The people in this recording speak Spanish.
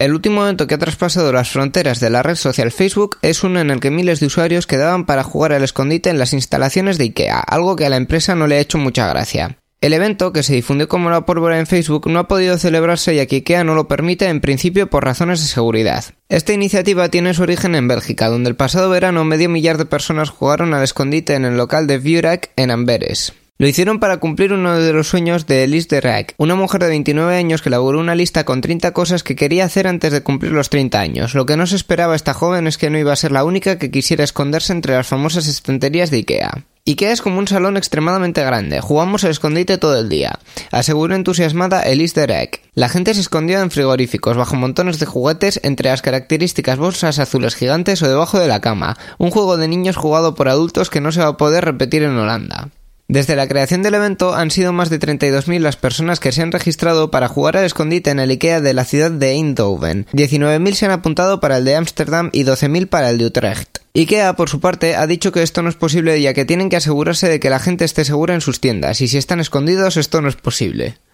El último evento que ha traspasado las fronteras de la red social Facebook es uno en el que miles de usuarios quedaban para jugar al escondite en las instalaciones de IKEA, algo que a la empresa no le ha hecho mucha gracia. El evento, que se difundió como la pólvora en Facebook, no ha podido celebrarse ya que IKEA no lo permite en principio por razones de seguridad. Esta iniciativa tiene su origen en Bélgica, donde el pasado verano 500.000 de personas jugaron al escondite en el local de Vurak en Amberes. Lo hicieron para cumplir uno de los sueños de Elise de Rijk, una mujer de 29 años que elaboró una lista con 30 cosas que quería hacer antes de cumplir los 30 años. Lo que no se esperaba esta joven es que no iba a ser la única que quisiera esconderse entre las famosas estanterías de IKEA. IKEA es como un salón extremadamente grande, jugamos al escondite todo el día, aseguró entusiasmada Elise de Rijk. La gente se escondió en frigoríficos, bajo montones de juguetes, entre las características bolsas azules gigantes o debajo de la cama, un juego de niños jugado por adultos que no se va a poder repetir en Holanda. Desde la creación del evento han sido más de 32.000 las personas que se han registrado para jugar al escondite en el IKEA de la ciudad de Eindhoven. 19.000 se han apuntado para el de Ámsterdam y 12.000 para el de Utrecht. IKEA, por su parte, ha dicho que esto no es posible ya que tienen que asegurarse de que la gente esté segura en sus tiendas y si están escondidos esto no es posible.